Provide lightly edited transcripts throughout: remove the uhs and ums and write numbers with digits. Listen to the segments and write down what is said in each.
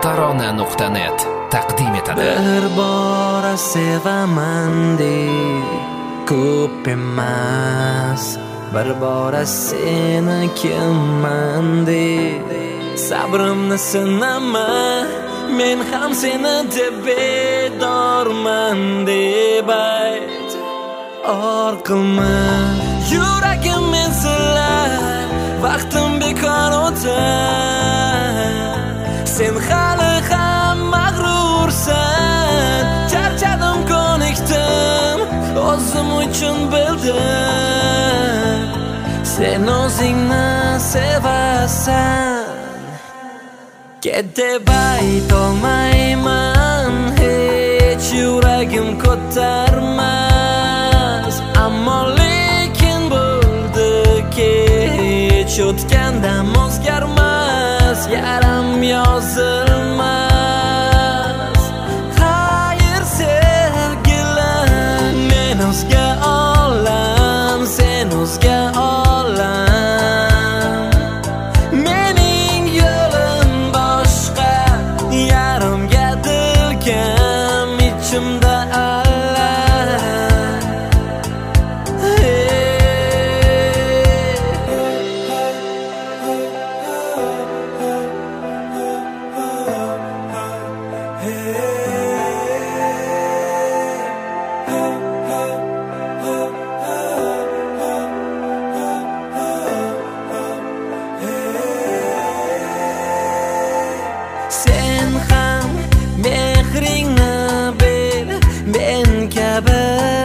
tarona.net taqdim etadi. Bir bora sevaman deb ko'p emas, bir bora seni kimman deb sabrimni sinaman, men ham seni deb bedorman deb ayt. Or qilma yuragim mensilar, vaqtim bekor o'tar. Sen hali ham mag'rursan, charchadim, ko'nikdim, o'zim uchun bildim. Sen o'zingni sevasan, ket deb aytolmayman, hech yuragim ko'tarmas. Ammo lekin bo'ldi kech, o'tgandan o'zgarmas, yaram yozilmas. Xayr sevgilim, men o'zga olam, sen o'zga olam. Mening yo'lim boshqa, yarimga dilkam, ichimda sen ham mehringni ber, men kabi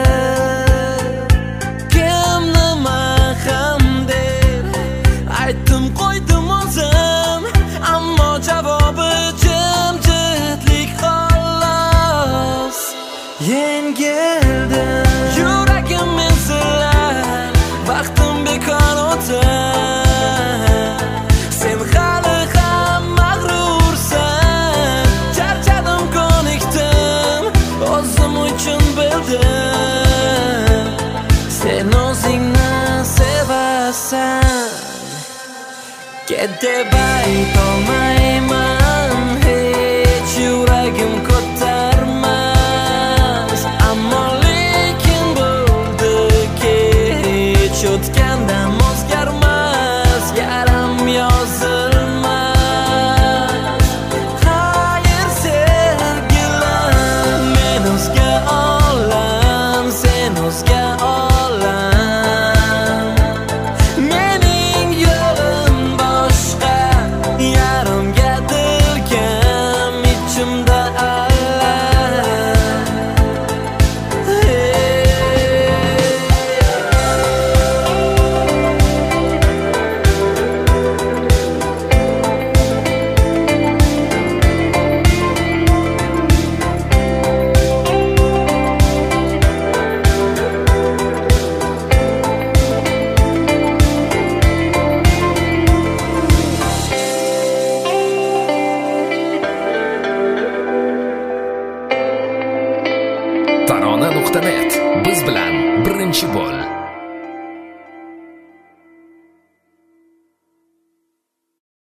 kim nima ham der. Aytdim qo'ydim o'zim, ammo javobi jimjitlik xolos. Yengildim, yuragim mensilar, vaqtim bekor o'tar. Sen hali ham mag'rursan, charchadim, ko'nikdim, o'zim uchun bildim. Sen o'zingni sevasan, ket deb aytolmayman, hech yuragim